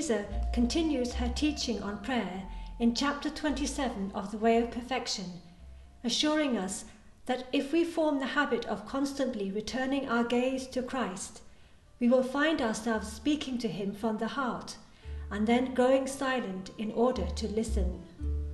Teresa continues her teaching on prayer in chapter 27 of The Way of Perfection, assuring us that if we form the habit of constantly returning our gaze to Christ, we will find ourselves speaking to him from the heart and then growing silent in order to listen.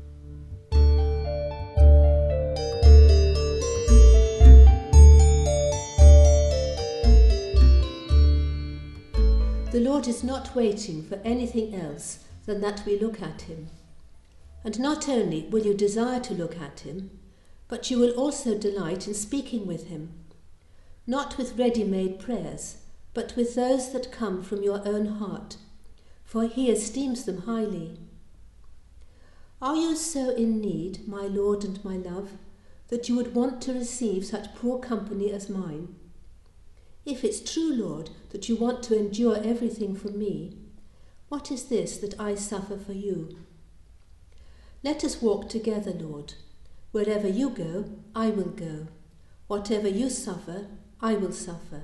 The Lord is not waiting for anything else than that we look at him. And not only will you desire to look at him, but you will also delight in speaking with him, not with ready-made prayers, but with those that come from your own heart, for he esteems them highly. Are you so in need, my Lord and my love, that you would want to receive such poor company as mine? If it's true, Lord, that you want to endure everything from me, what is this that I suffer for you? Let us walk together, Lord. Wherever you go, I will go. Whatever you suffer, I will suffer.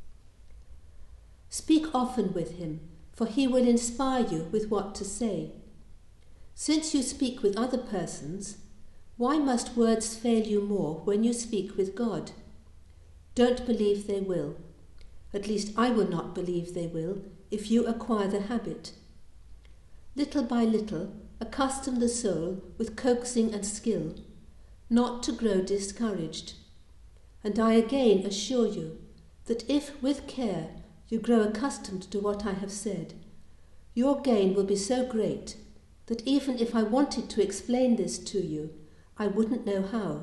Speak often with him, for he will inspire you with what to say. Since you speak with other persons, why must words fail you more when you speak with God? Don't believe they will. At least I will not believe they will if you acquire the habit. Little by little, accustom the soul with coaxing and skill, not to grow discouraged. And I again assure you that if with care you grow accustomed to what I have said, your gain will be so great that even if I wanted to explain this to you, I wouldn't know how.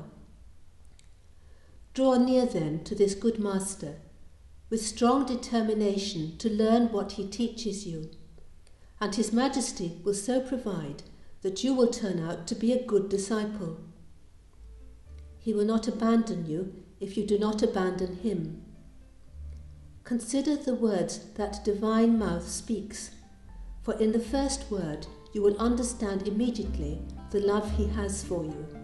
Draw near then to this good master, with strong determination to learn what he teaches you, and his majesty will so provide that you will turn out to be a good disciple. He will not abandon you if you do not abandon him. Consider the words that divine mouth speaks, for in the first word you will understand immediately the love he has for you.